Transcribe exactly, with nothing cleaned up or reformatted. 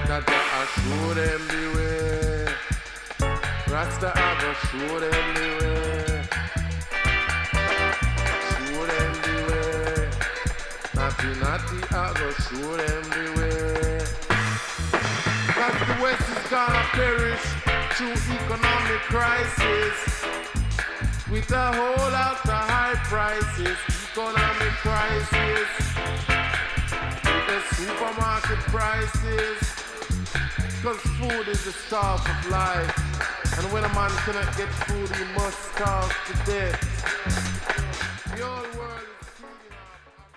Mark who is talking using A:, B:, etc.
A: That I show them the way. Rasta I go show them the way. Show them the way. Natty natty I go show them the way. Cause the West is gonna perish through economic crisis. With a whole lot of high prices. Economic crisis. With the supermarket prices. Cause food is the starve of life. And when a man cannot get food, he must starve to death. Yo,